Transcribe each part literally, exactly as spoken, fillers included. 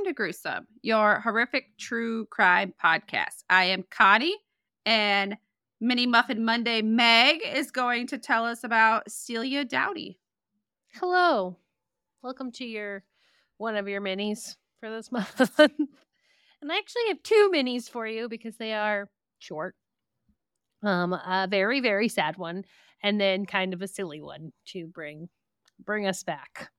to Gruesome, your horrific true crime podcast. I am Connie, and Mini Muffin Monday Meg is going to tell us about Celia Dowdy. Hello. Welcome to your one of your minis for this month. And I actually have two minis for you because they are short. Um, a very, very sad one, and then kind of a silly one to bring bring us back.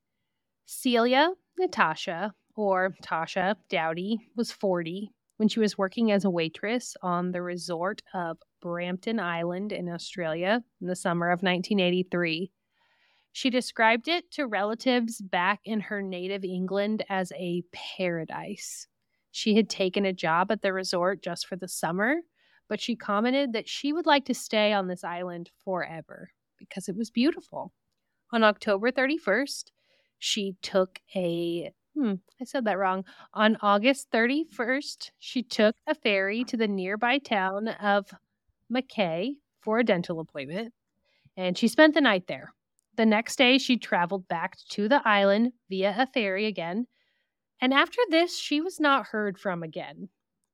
Celia Natasha, or Tasha Dowdy, was forty when she was working as a waitress on the resort of Brampton Island in Australia in the summer of nineteen eighty-three. She described it to relatives back in her native England as a paradise. She had taken a job at the resort just for the summer, but she commented that she would like to stay on this island forever because it was beautiful. On October thirty-first, she took a, hmm, I said that wrong. On August thirty-first, she took a ferry to the nearby town of Mackay for a dental appointment, and she spent the night there. The next day, she traveled back to the island via a ferry again, and after this, she was not heard from again.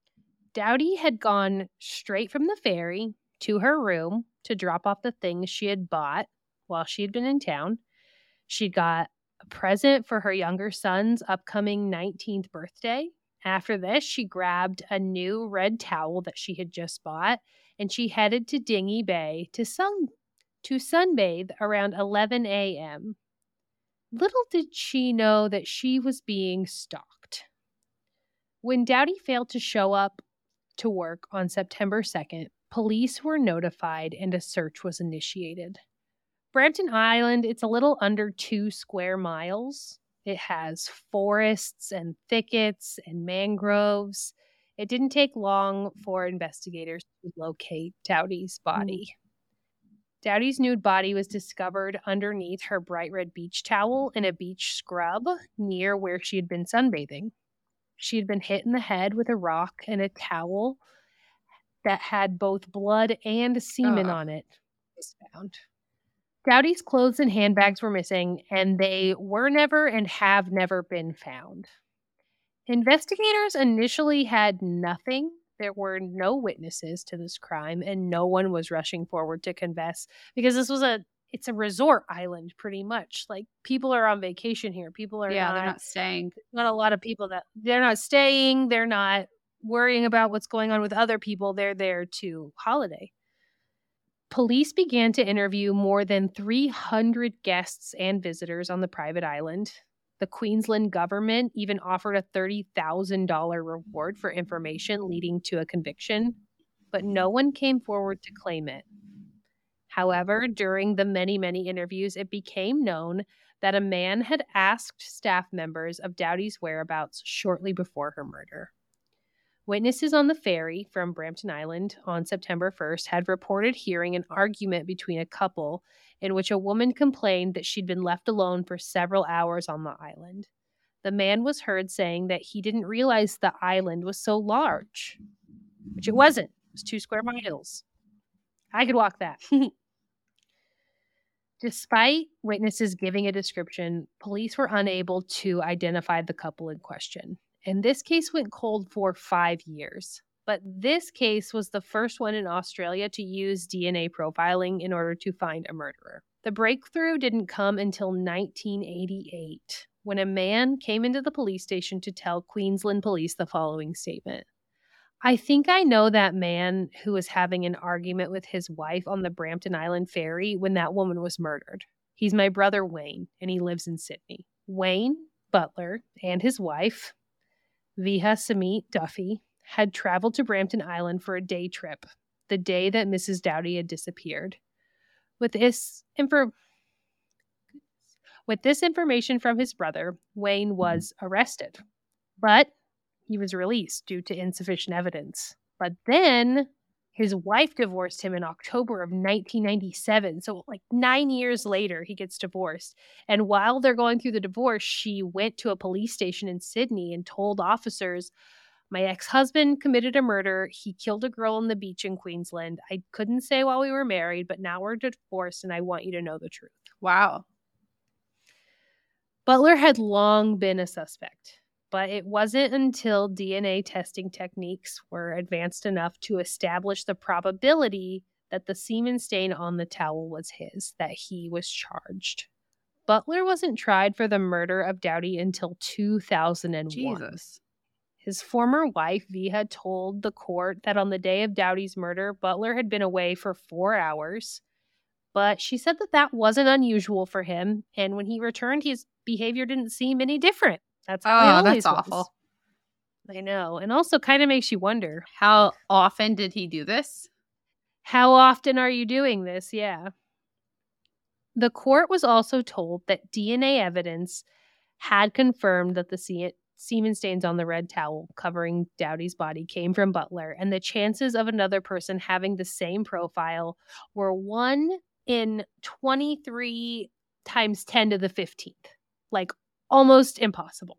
Dowdy had gone straight from the ferry to her room to drop off the things she had bought while she had been in town. She got a present for her younger son's upcoming nineteenth birthday. After this, she grabbed a new red towel that she had just bought, and she headed to Dingy Bay to sun to sunbathe around eleven a.m. Little did she know that she was being stalked. When Dowdy failed to show up to work on September second, police were notified and a search was initiated. Brampton Island, it's a little under two square miles. It has forests and thickets and mangroves. It didn't take long for investigators to locate Dowdy's body. Mm. Dowdy's nude body was discovered underneath her bright red beach towel in a beach scrub near where she had been sunbathing. She had been hit in the head with a rock, and a towel that had both blood and semen Ugh. on it was found. Dowdy's clothes and handbags were missing, and they were never and have never been found. Investigators initially had nothing. There were no witnesses to this crime, and no one was rushing forward to confess because this was a it's a resort island, pretty much. Like, people are on vacation here. People are yeah, not, they're not staying. Not a lot of people that they're not staying. They're not worrying about what's going on with other people. They're there to holiday. Police began to interview more than three hundred guests and visitors on the private island. The Queensland government even offered a thirty thousand dollars reward for information leading to a conviction, but no one came forward to claim it. However, during the many, many interviews, it became known that a man had asked staff members of Dowdy's whereabouts shortly before her murder. Witnesses on the ferry from Brampton Island on September first had reported hearing an argument between a couple in which a woman complained that she'd been left alone for several hours on the island. The man was heard saying that he didn't realize the island was so large, which it wasn't. It was two square miles. I could walk that. Despite witnesses giving a description, police were unable to identify the couple in question. And this case went cold for five years. But this case was the first one in Australia to use D N A profiling in order to find a murderer. The breakthrough didn't come until nineteen eighty-eight, when a man came into the police station to tell Queensland police the following statement. I think I know that man who was having an argument with his wife on the Brampton Island ferry when that woman was murdered. He's my brother Wayne, and he lives in Sydney. Wayne Butler and his wife, Viha Samit Duffy, had traveled to Brampton Island for a day trip, the day that Missus Dowdy had disappeared. With this, info- with this information from his brother, Wayne was arrested, but he was released due to insufficient evidence. But then his wife divorced him in October of nineteen ninety-seven. So like nine years later, he gets divorced. And while they're going through the divorce, she went to a police station in Sydney and told officers, my ex-husband committed a murder. He killed a girl on the beach in Queensland. I couldn't say while we were married, but now we're divorced and I want you to know the truth. Wow. Butler had long been a suspect. But it wasn't until D N A testing techniques were advanced enough to establish the probability that the semen stain on the towel was his that he was charged. Butler wasn't tried for the murder of Dowdy until two thousand one. Jesus. His former wife, V, had told the court that on the day of Dowdy's murder, Butler had been away for four hours. But she said that that wasn't unusual for him. And when he returned, his behavior didn't seem any different. That's how he Oh, always that's was. awful. I know. And also kind of makes you wonder. How often did he do this? How often are you doing this? Yeah. The court was also told that D N A evidence had confirmed that the se- semen stains on the red towel covering Dowdy's body came from Butler, and the chances of another person having the same profile were one in twenty-three times ten to the fifteenth. Like, almost impossible.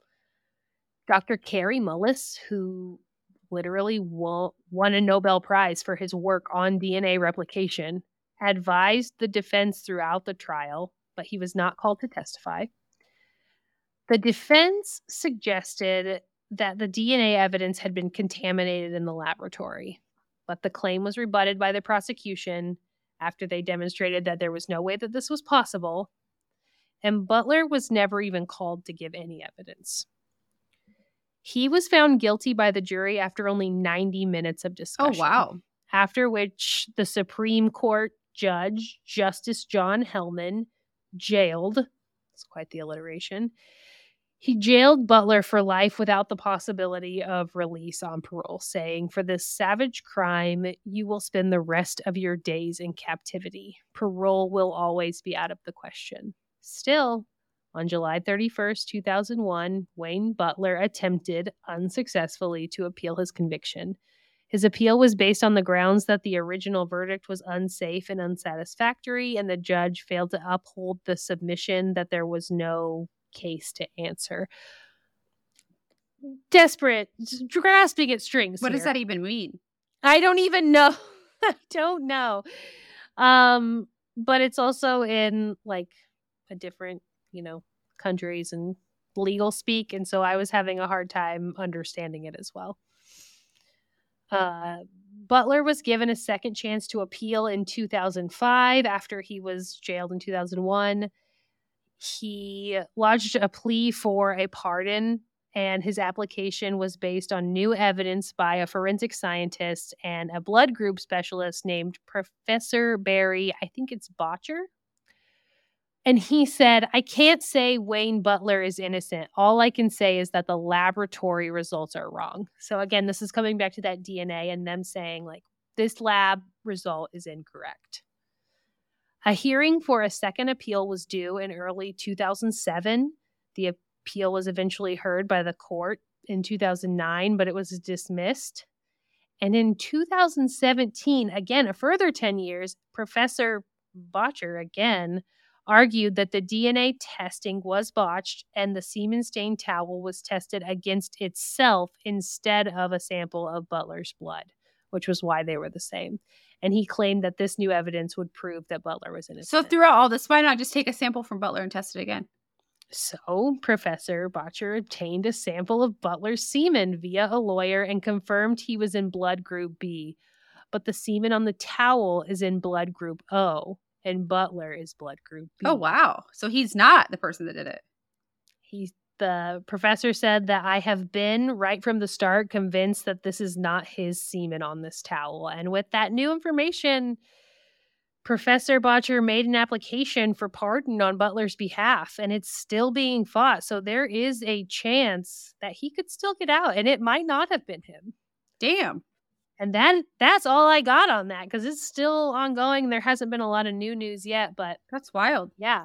Doctor Kary Mullis, who literally won, won a Nobel Prize for his work on D N A replication, advised the defense throughout the trial, but he was not called to testify. The defense suggested that the D N A evidence had been contaminated in the laboratory, but the claim was rebutted by the prosecution after they demonstrated that there was no way that this was possible, and Butler was never even called to give any evidence. He was found guilty by the jury after only ninety minutes of discussion. Oh, wow. After which the Supreme Court Judge, Justice John Hellman, jailed, it's quite the alliteration, he jailed Butler for life without the possibility of release on parole, saying, "For this savage crime, you will spend the rest of your days in captivity. Parole will always be out of the question." Still, on July thirty-first, two thousand one, Wayne Butler attempted unsuccessfully to appeal his conviction. His appeal was based on the grounds that the original verdict was unsafe and unsatisfactory, and the judge failed to uphold the submission that there was no case to answer. Desperate, grasping at strings. What here. does that even mean? I don't even know. I don't know. Um, but it's also in like a different, you know, countries and legal speak, and so I was having a hard time understanding it as well. Uh, Butler was given a second chance to appeal in two thousand five after he was jailed in two thousand one. He lodged a plea for a pardon, and his application was based on new evidence by a forensic scientist and a blood group specialist named Professor Barry, I think it's Botcher. And he said, "I can't say Wayne Butler is innocent. All I can say is that the laboratory results are wrong." So again, this is coming back to that D N A and them saying, like, this lab result is incorrect. A hearing for a second appeal was due in early two thousand seven. The appeal was eventually heard by the court in two thousand nine, but it was dismissed. And in two thousand seventeen, again, a further ten years, Professor Botcher, again, argued that the D N A testing was botched and the semen stained towel was tested against itself instead of a sample of Butler's blood, which was why they were the same. And he claimed that this new evidence would prove that Butler was innocent. So throughout all this, why not just take a sample from Butler and test it again? So Professor Botcher obtained a sample of Butler's semen via a lawyer and confirmed he was in blood group B. But the semen on the towel is in blood group O, and Butler is blood group B. Oh, wow. So he's not the person that did it. He, the professor said that I have been, right from the start, convinced that this is not his semen on this towel. And with that new information, Professor Botcher made an application for pardon on Butler's behalf, and it's still being fought. So there is a chance that he could still get out, and it might not have been him. Damn. And that that's all I got on that, because it's still ongoing. There hasn't been a lot of new news yet, but That's wild. yeah.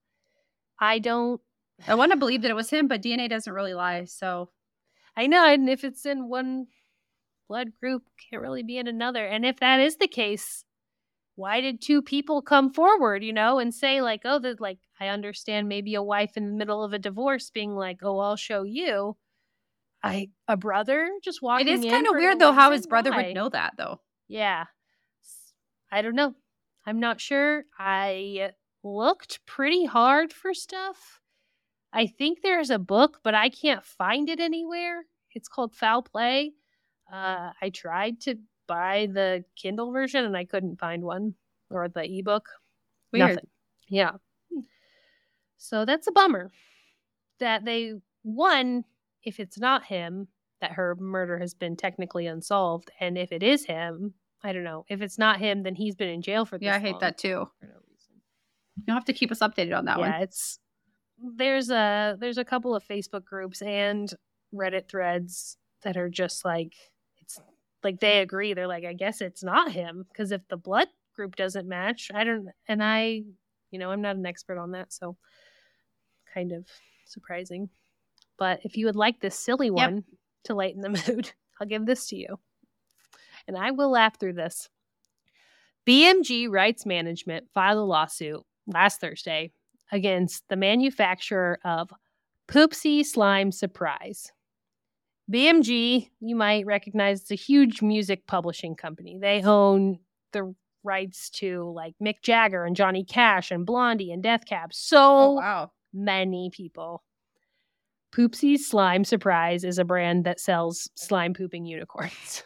I don't... I want to believe that it was him, but D N A doesn't really lie, so... I know, and if it's in one blood group, can't really be in another. And if that is the case, why did two people come forward, you know, and say, like, oh, that, like, I understand maybe a wife in the middle of a divorce being like, oh, I'll show you. I a brother just walking in. It is kind of for weird, no though, how reason? his brother Why? would know that, though. Yeah. I don't know. I'm not sure. I looked pretty hard for stuff. I think there's a book, but I can't find it anywhere. It's called Foul Play. Uh, I tried to buy the Kindle version and I couldn't find one, or the ebook. Weird. Nothing. Yeah. So that's a bummer that they, one, if it's not him, that her murder has been technically unsolved. And if it is him, I don't know. If it's not him, then he's been in jail for this Yeah, I hate long that too. for no reason. You'll have to keep us updated on that yeah, one. it's there's a there's a couple of Facebook groups and Reddit threads that are just like, it's like they agree. They're like, I guess it's not him, because if the blood group doesn't match, I don't, and I, you know, I'm not an expert on that, so kind of surprising. But if you would like this silly one, yep, to lighten the mood, I'll give this to you. And I will laugh through this. B M G Rights Management filed a lawsuit last Thursday against the manufacturer of Poopsie Slime Surprise. B M G, you might recognize, it's a huge music publishing company. They own the rights to like Mick Jagger and Johnny Cash and Blondie and Death Cab. So oh, wow. many people. Poopsie Slime Surprise is a brand that sells slime pooping unicorns.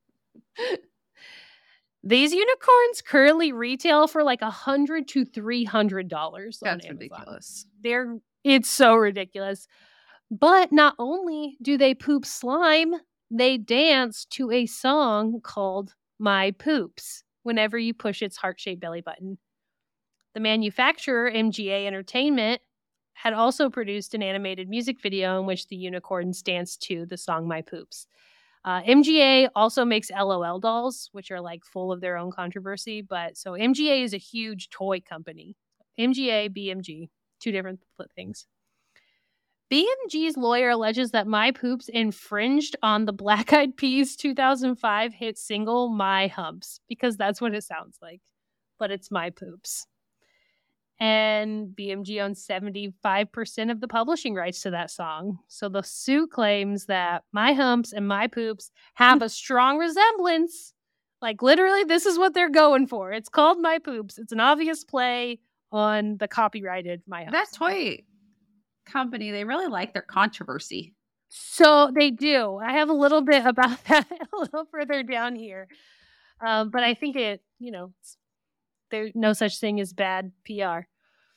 These unicorns currently retail for like a hundred to three hundred dollars. That's on Amazon. ridiculous. They're it's so ridiculous. But not only do they poop slime, they dance to a song called My Poops whenever you push its heart-shaped belly button. The manufacturer, M G A Entertainment, had also produced an animated music video in which the unicorns dance to the song My Poops. Uh, M G A also makes L O L dolls, which are like full of their own controversy. But so M G A is a huge toy company. M G A, B M G, two different things. B M G's lawyer alleges that My Poops infringed on the Black Eyed Peas two thousand five hit single My Humps, because that's what it sounds like, but it's My Poops. And B M G owns seventy-five percent of the publishing rights to that song. So the suit claims that My Humps and My Poops have a strong resemblance. Like, literally, this is what they're going for. It's called My Poops. It's an obvious play on the copyrighted My Humps. That toy company, they really like their controversy. So they do. I have a little bit about that a little further down here. Um, but I think it, you know, there's no such thing as bad P R.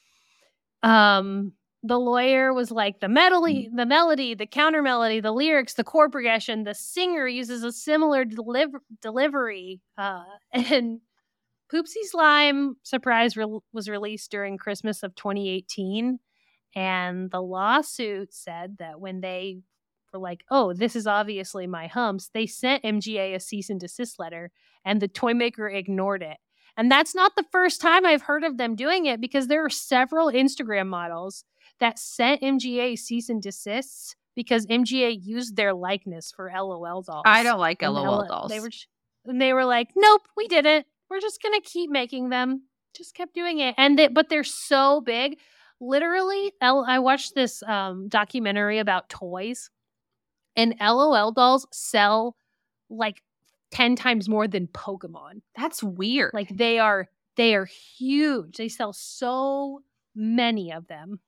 Um, the lawyer was like, the melody, the melody, the counter melody, the lyrics, the chord progression, the singer uses a similar deliver- delivery. Uh, and Poopsie Slime Surprise re- was released during Christmas of twenty eighteen. And the lawsuit said that when they were like, oh, this is obviously My Humps, they sent M G A a cease and desist letter, and the toy maker ignored it. And that's not the first time I've heard of them doing it, because there are several Instagram models that sent M G A cease and desists because M G A used their likeness for L O L dolls. I don't like and L O L L- dolls. They were, and they were like, nope, we didn't. We're just going to keep making them. Just kept doing it. And they, but they're so big. Literally, L- I watched this um, documentary about toys, and L O L dolls sell like ten times more than Pokemon. That's weird. Like they are, they are huge. They sell so many of them.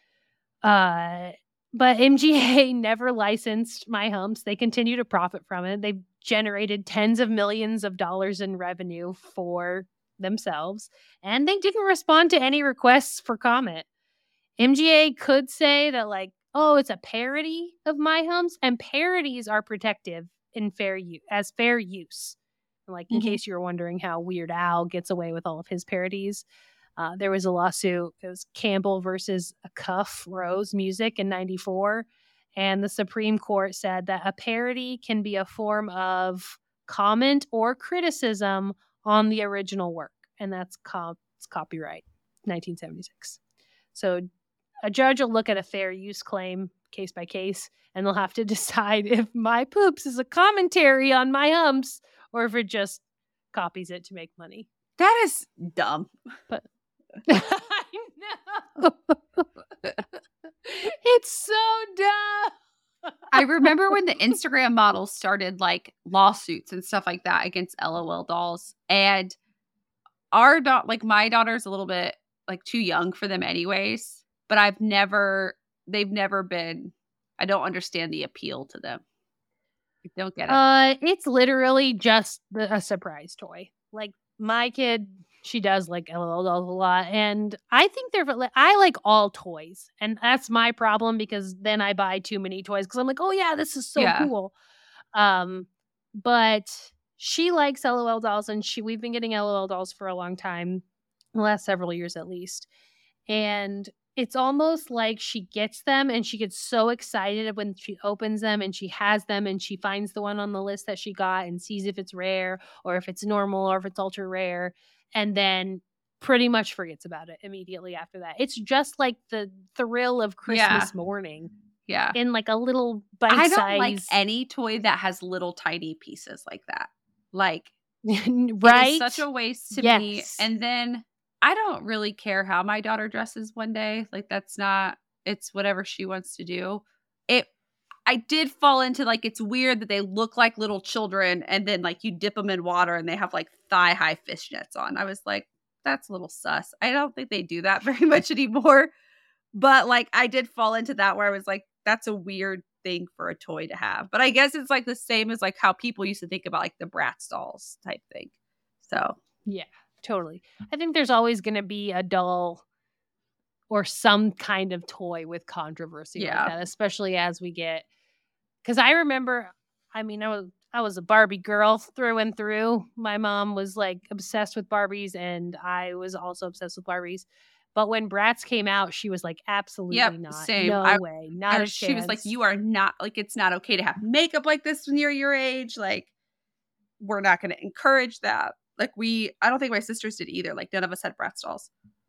Uh, but M G A never licensed My Humps. They continue to profit from it. They've generated tens of millions of dollars in revenue for themselves, and they didn't respond to any requests for comment. M G A could say that, like, oh, it's a parody of My Humps, and parodies are protective in fair use as fair use. Like, in mm-hmm. case you were wondering how Weird Al gets away with all of his parodies, uh, there was a lawsuit. It was Campbell versus a Cuff Rose Music in ninety-four, and the Supreme Court said that a parody can be a form of comment or criticism on the original work, and that's co- it's copyright, nineteen seventy-six. So a judge will look at a fair use claim case by case, and they'll have to decide if My Poops is a commentary on My Humps or if it just copies it to make money. That is dumb. But I know. It's so dumb. I remember when the Instagram models started like lawsuits and stuff like that against L O L dolls, and our da- like my daughter's a little bit like too young for them anyways. But I've never they've never been, I don't understand the appeal to them. I don't get it. Uh, it's literally just the, a surprise toy. Like my kid, she does like L O L dolls a lot, and I think they're. I like all toys, and that's my problem because then I buy too many toys because I'm like, oh yeah, this is so Yeah. cool. Um, but she likes L O L dolls, and she we've been getting L O L dolls for a long time, the last several years at least, and it's almost like she gets them and she gets so excited when she opens them and she has them and she finds the one on the list that she got and sees if it's rare or if it's normal or if it's ultra rare, and then pretty much forgets about it immediately after that. It's just like the thrill of Christmas Yeah. morning. Yeah. In like a little bite I size. don't like any toy that has little tiny pieces like that. Like, right? It is such a waste to yes. me. And then I don't really care how my daughter dresses one day. Like, that's not, it's whatever she wants to do. It, I did fall into like, it's weird that they look like little children and then like you dip them in water and they have like thigh high fishnets on. I was like, that's a little sus. I don't think they do that very much anymore. But like, I did fall into that where I was like, that's a weird thing for a toy to have. But I guess it's like the same as like how people used to think about like the Bratz dolls type thing. So, yeah. Totally. I think there's always going to be a doll or some kind of toy with controversy Yeah. like that, especially as we get, because I remember, I mean, I was, I was a Barbie girl through and through. My mom was like obsessed with Barbies and I was also obsessed with Barbies. But when Bratz came out, she was like, absolutely yep, not. same. No I, way. Not I, a chance. She was like, you are not, like, it's not okay to have makeup like this when you're your age. Like, we're not going to encourage that. Like, we, I don't think my sisters did either. Like, none of us had Bratz dolls.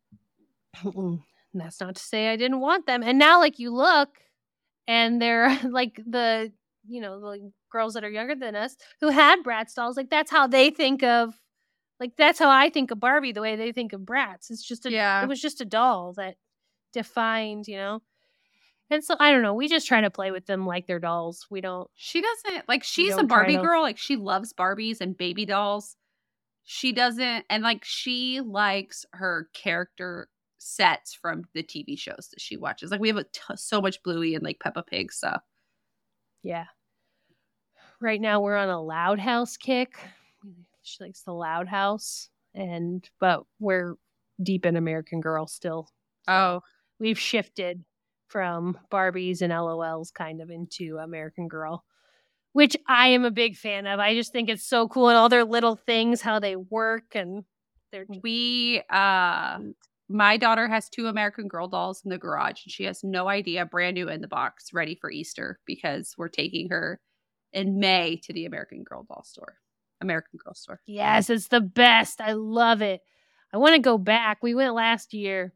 And that's not to say I didn't want them. And now, like, you look and they're like the, you know, the girls that are younger than us who had Bratz dolls. Like, that's how they think of, like, that's how I think of Barbie, the way they think of Bratz. It's just a, Yeah. it was just a doll that defined, you know? And so, I don't know. We just try to play with them like they're dolls. We don't. She doesn't, like, she's a don't try Barbie to- girl. Like, she loves Barbies and baby dolls. She doesn't, and like, she likes her character sets from the T V shows that she watches. Like, we have a t- so much Bluey and like Peppa Pig stuff. Yeah. Right now we're on a Loud House kick. She likes the Loud House, and but we're deep in American Girl still. So Oh, we've shifted from Barbies and L O Ls kind of into American Girl, which I am a big fan of. I just think it's so cool and all their little things, how they work, and they're we uh my daughter has two American Girl dolls in the garage and she has no idea, brand new in the box, ready for Easter, because we're taking her in May to the American Girl doll store. American Girl store. Yes, it's the best. I love it. I want to go back. We went last year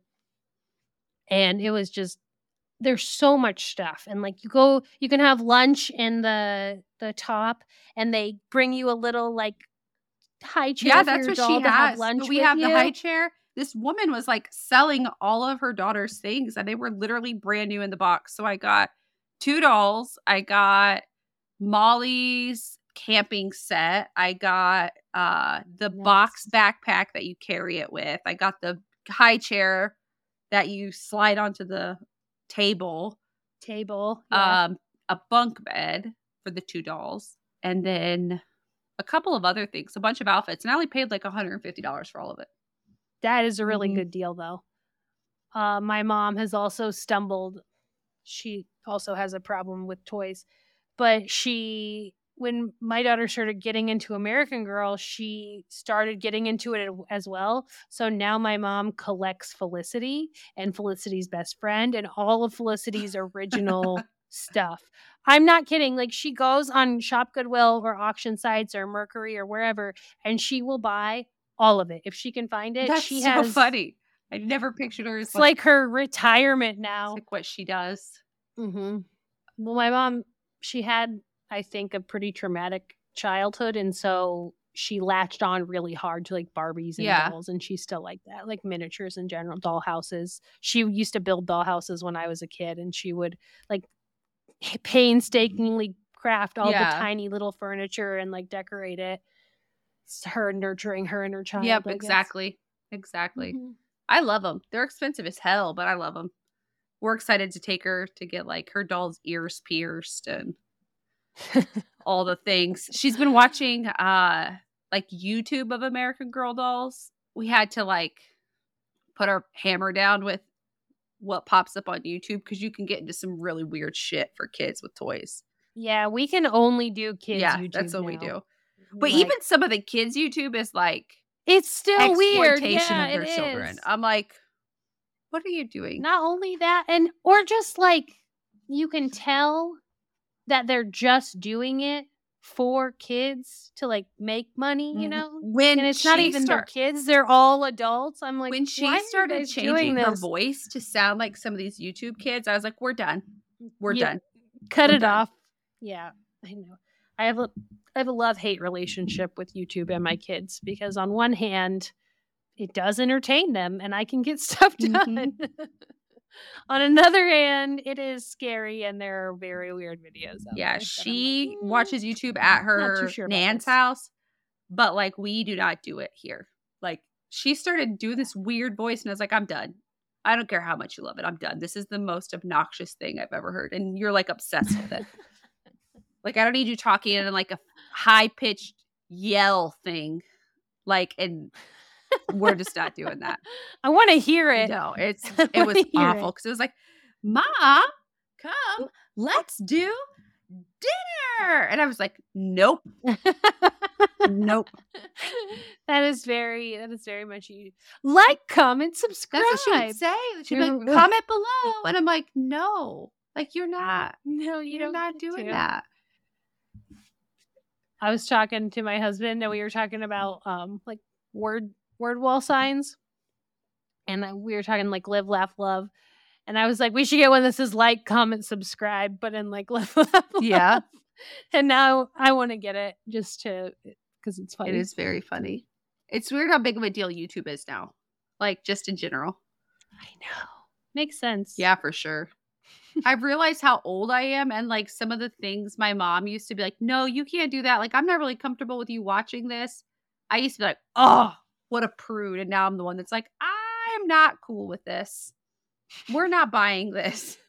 and it was just, there's so much stuff. And like you go, you can have lunch in the the top and they bring you a little like high chair. Yeah, for that's your what doll she to have has. lunch So we with have the you. high chair. This woman was like selling all of her daughter's things and they were literally brand new in the box. So I got two dolls. I got Molly's camping set. I got uh the Nice. box backpack that you carry it with. I got the high chair that you slide onto the table. Table. Yeah. Um, a bunk bed for the two dolls, and then a couple of other things, a bunch of outfits. And I only paid like one hundred fifty dollars for all of it. That is a really Mhm. good deal, though. Uh, my mom has also stumbled. She also has a problem with toys. But she, when my daughter started getting into American Girl, she started getting into it as well. So now my mom collects Felicity and Felicity's best friend and all of Felicity's original stuff. I'm not kidding. Like, she goes on Shop Goodwill or auction sites or Mercury or wherever, and she will buy all of it if she can find it. That's she so has, funny. I never pictured her as it's like, like her retirement it's now. like what she does. Mm-hmm. Well, my mom, she had, I think, a pretty traumatic childhood, and so she latched on really hard to like Barbies and Yeah. dolls, and she's still like that, like miniatures in general, doll houses. She used to build doll houses when I was a kid, and she would like painstakingly craft all Yeah. the tiny little furniture and like decorate it. It's her nurturing her inner child. Yep, I guess. exactly. Exactly. Mhm. I love them. They're expensive as hell, but I love them. we're excited to take her to get like her doll's ears pierced and all the things. She's been watching uh like YouTube of American Girl dolls. We had to like put our hammer down with what pops up on YouTube because you can get into some really weird shit for kids with toys. Yeah, we can only do kids yeah, YouTube that's what now. we do. But Like, even some of the kids YouTube is like it's still weird. exploitation Yeah, of their it children. is. I'm like, what are you doing? Not only that, and or just like you can tell that they're just doing it for kids to like make money, you know? When And it's not she even their start- kids, they're all adults. I'm like, when she why are you started guys changing doing her this? voice to sound like some of these YouTube kids, I was like, we're done. We're Yeah, done. Cut We're it done. off. Yeah, I know. I have a I have a love-hate relationship with YouTube and my kids because on one hand, it does entertain them and I can get stuff done. Mhm. On another hand, it is scary and there are very weird videos out Yeah, there that I'm she like, "Mm, watches YouTube at not too her sure about nan's this." house, but like we do not do it here. Like she started doing this weird voice, and I was like, I'm done. I don't care how much you love it. I'm done. This is the most obnoxious thing I've ever heard, and you're like obsessed with it. Like I don't need you talking in like a high pitched yell thing, like, and we're just not doing that. I want to hear it. No, it's I it was wanna hear awful it. because it was like, Mom, come, let's do dinner, and I was like, nope, nope. That is very that is very much you. Like, comment, subscribe. That's what she would say. She'd be like, You're- comment below, and I'm like, no, like you're not, No, you you're don't not get doing to. that. I was talking to my husband and we were talking about um like word word wall signs. And uh, we were talking like live, laugh, love. And I was like, we should get one that says like, comment, subscribe, but in like live, laugh, love. Yeah. And now I want to get it just to because it's funny. It is very funny. It's weird how big of a deal YouTube is now, like just in general. I know. Makes sense. Yeah, for sure. I've realized how old I am and like some of the things my mom used to be like, no, you can't do that. Like, I'm not really comfortable with you watching this. I used to be like, oh, what a prude. And now I'm the one that's like, I am not cool with this. We're not buying this.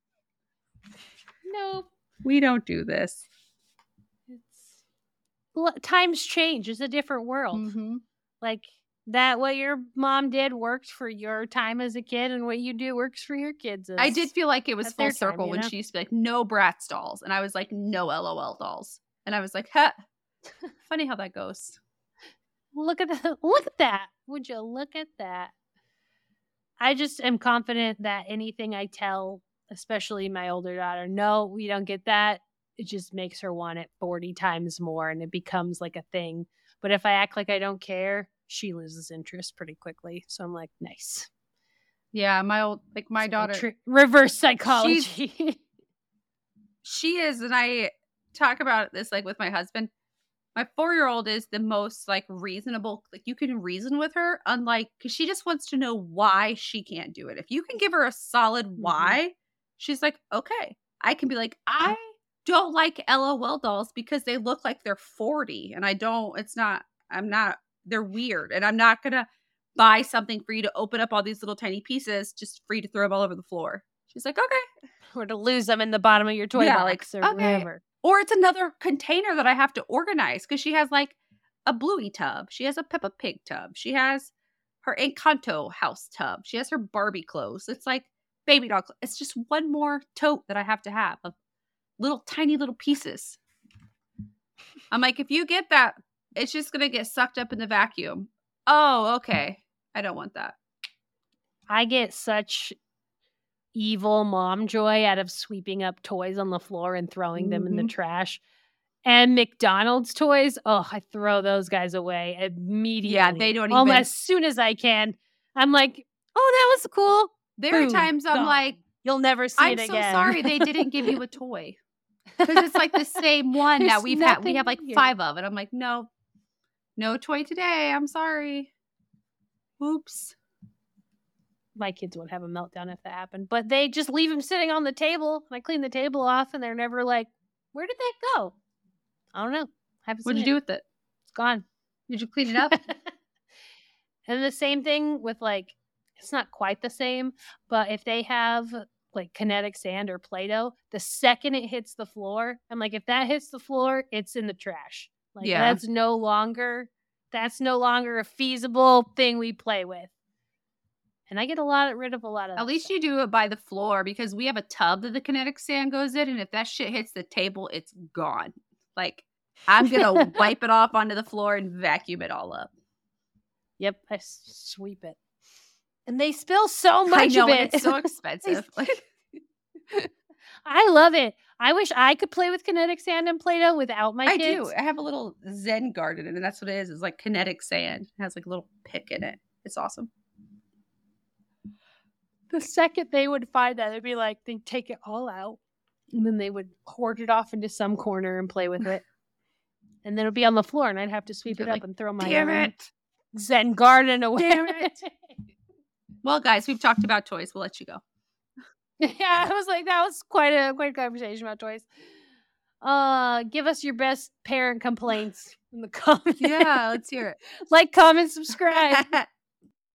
No. We don't do this. It's L- times change. It's a different world. Mm-hmm. Like that what your mom did worked for your time as a kid and what you do works for your kids. I as- did feel like it was at full their time, circle you when know? she used to be like, no Bratz dolls. And I was like, no LOL dolls. And I was like, huh. Funny how that goes. Look at that. Look at that. Would you look at that? I just am confident that anything I tell, especially my older daughter, no, we don't get that. It just makes her want it forty times more and it becomes like a thing. But if I act like I don't care, she loses interest pretty quickly. So I'm like, nice. Yeah, my old, like my It's daughter, tr- reverse psychology. she is, and I talk about this like with my husband. My four-year-old is the most like reasonable, like you can reason with her, unlike because she just wants to know why she can't do it. If you can give her a solid why, she's like, okay. I can be like, I don't like LOL dolls because they look like they're forty, and I don't. It's not. I'm not. They're weird, and I'm not gonna buy something for you to open up all these little tiny pieces just for you to throw them all over the floor. She's like, okay. Or to lose them in the bottom of your toy Yeah, box like, or okay. whatever. Or it's another container that I have to organize because she has like a Bluey tub. She has a Peppa Pig tub. She has her Encanto house tub. She has her Barbie clothes. It's like baby doll. cl- It's just one more tote that I have to have of little tiny little pieces. I'm like, if you get that, it's just going to get sucked up in the vacuum. Oh, okay. I don't want that. I get such evil mom joy out of sweeping up toys on the floor and throwing them in the Mhm. trash. And McDonald's toys, oh, I throw those guys away immediately. they don't Almost even- as soon as I can. I'm like, oh, that was cool. There are Boom, times I'm gone. like, You'll never see I'm it so again. sorry they didn't give you a toy. Because it's like the same one that There's we've had. We have like nothing here. five of. And I'm like, no, no toy today. I'm sorry. Oops. My kids would have a meltdown if that happened, but they just leave them sitting on the table. And I clean the table off, and they're never like, "Where did that go?" I don't know. Haven't What'd seen you do it. with it? It's gone. Did you clean it up? And the same thing with like, it's not quite the same, but if they have like kinetic sand or Play-Doh, the second it hits the floor, I'm like, if that hits the floor, it's in the trash. Like Yeah. that's no longer that's no longer a feasible thing we play with. And I get a lot rid of a lot of At that least stuff. you do it by the floor because we have a tub that the kinetic sand goes in, and if that shit hits the table, it's gone. Like, I'm gonna wipe it off onto the floor and vacuum it all up. Yep, I s- sweep it. And they spill so much I know, of and it. it's so expensive. Like, I love it. I wish I could play with kinetic sand and Play-Doh without my I kids. do. I have a little Zen garden, and that's what it is. It's like kinetic sand. It has like a little pick in it. It's awesome. The second they would find that, they'd be like, they'd take it all out, and then they would hoard it off into some corner and play with it. And then it would be on the floor, and I'd have to sweep You're it like, up and throw my Damn own it. Zen garden away. Damn it. Well, guys, we've talked about toys. We'll let you go. Yeah, I was like, that was quite a quite a conversation about toys. Uh, give us your best parent complaints in the comments. Yeah, let's hear it. Like, comment, subscribe.